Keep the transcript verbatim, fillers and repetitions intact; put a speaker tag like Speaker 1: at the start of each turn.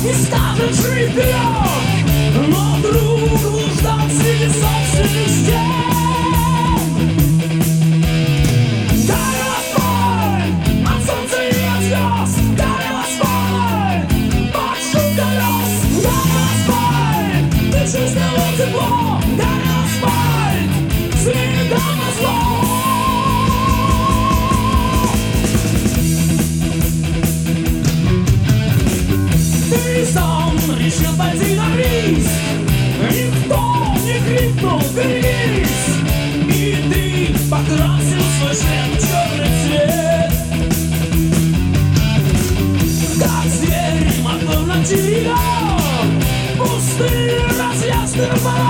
Speaker 1: не скажет жить вперед, но вдруг блуждал среди собственных стен. Горел асфальт от солнца и от звезд, горел асфальт под шум колес, горел асфальт, ты чувствовал тепло, горел асфальт, следом назло. Ты сам решил пойти на риск, никто не крикнул «берегись», и ты покрасил свой шлем в черный цвет. Как зверь мотор на тебя, пустые разъезды в